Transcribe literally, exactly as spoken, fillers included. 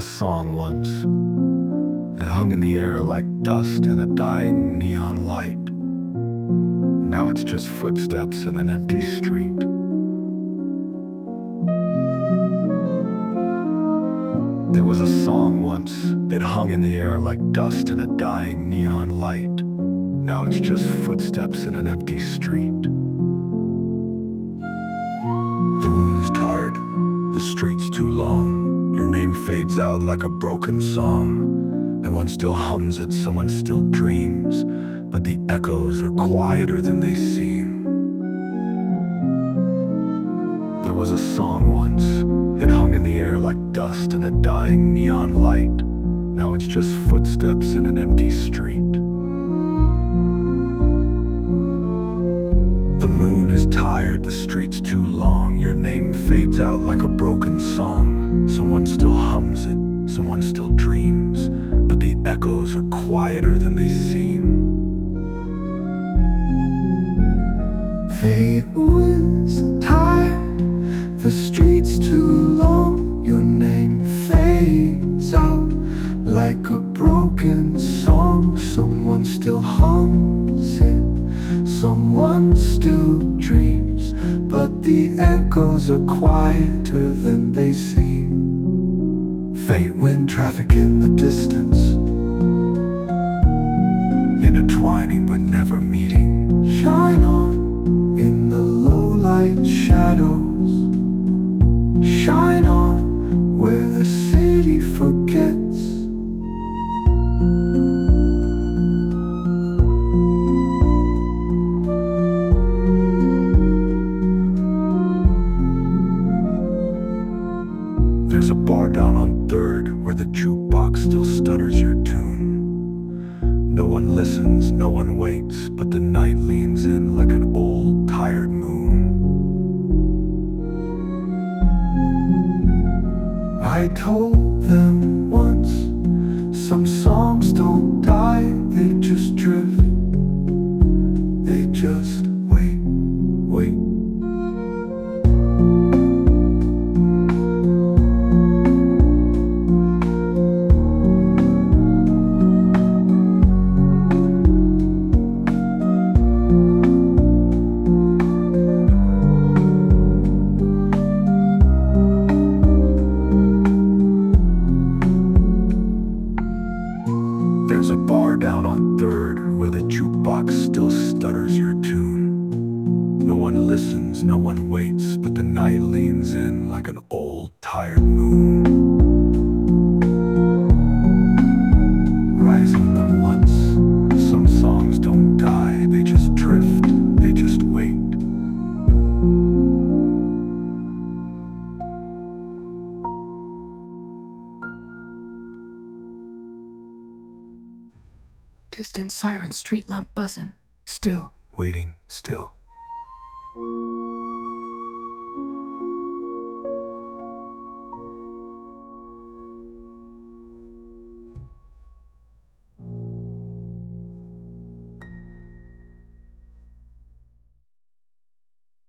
a song once. It hung in the air like dust in a dying neon light. Now it's just footsteps in an empty street. There was a song once. It hung in the air like dust in a dying neon light. Now it's just footsteps in an empty street. The moon is tired. The street's too long. Your name fades out like a broken song. And one still hums it, someone still dreams, but the echoes are quieter than they seem. There was a song once. It hung in the air like dust in a dying neon light. Now it's just footsteps in an empty street. The moon is tired, the street's too long. Your name fades out like a broken song. Someone still hums it, someone still dreams, but the echoes are quieter than they seem. Fate was tired, the street's too long. Your name fades out like a broken song. Someone still hums it, someone still dreams, but the echoes are quieter than they seem. Fate when traffic in the distance, intertwining but never meeting. Shine on in the low light shadows. Shine on where the city forgets. There's a bar down on Third where the jukebox still stutters your tune. No one listens, no one waits, but the night leans in like an old, tired moon. I told them once, some songs don't die, they just drift. They just wait, wait. There's a bar down on Third where the jukebox still stutters your tune. No one listens, no one waits, but the night leans in like an old, tired moon. Rising up once, some songs don't die, they just drift, they just wait. Distant siren, street lamp buzzing. Still, waiting, still.